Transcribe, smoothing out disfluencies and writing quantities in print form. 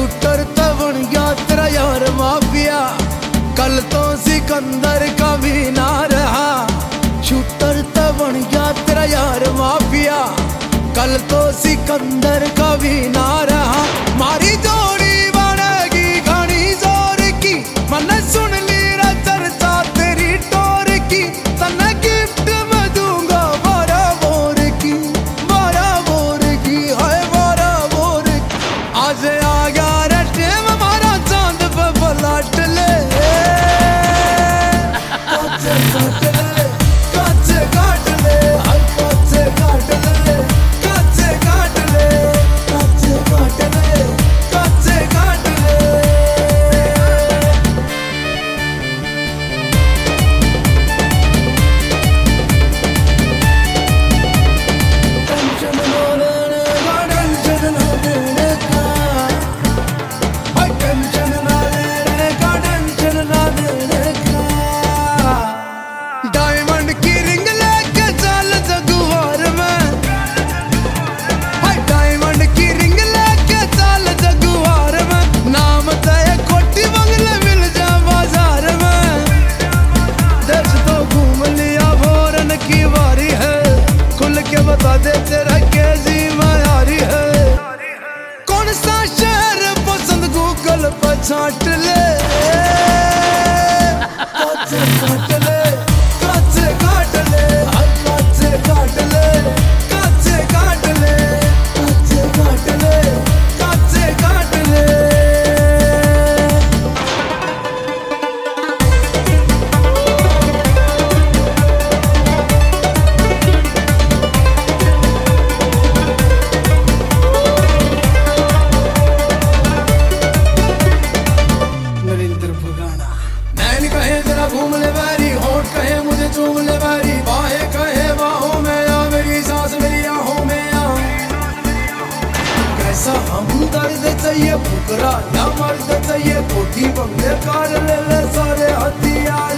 Shooter तो बन गया तेरा यार माफिया, कल तो सिकंदर का भी ना रहा। शूटर तो बन गया तेरा यार माफिया, कल तो सिकंदर का भी ना रहा। मारी जोड़ी बनेगी घनी जोर की, मैंने सुन ली रा चर्चा तेरी टोर की। तन्ने गिफ्ट में दूंगा 12 बोर की, 12 बोर की, हाय 12 बोर की। आज आ गया रे टेम हमारा चांद पे पलट ले। बता दे तेरा कैसी मायारी है, कौन सा शहर पसंद गूगल पर छाट ले। काचे काट ले, काचे काट ले, काचे काट ले, काचे काट ले, काचे काट ले, काचे काट ले। घूम ले बारी, होठ कहे मुझे चूम ले बारी, बाहें कहे बाहों में आ, मेरी सांस मेरी आहों में आ। कैसा हमदर्द चाहिए फुकरा या मर्द चाहिए, कोठी बंगले कार ले ले सारे हथियार।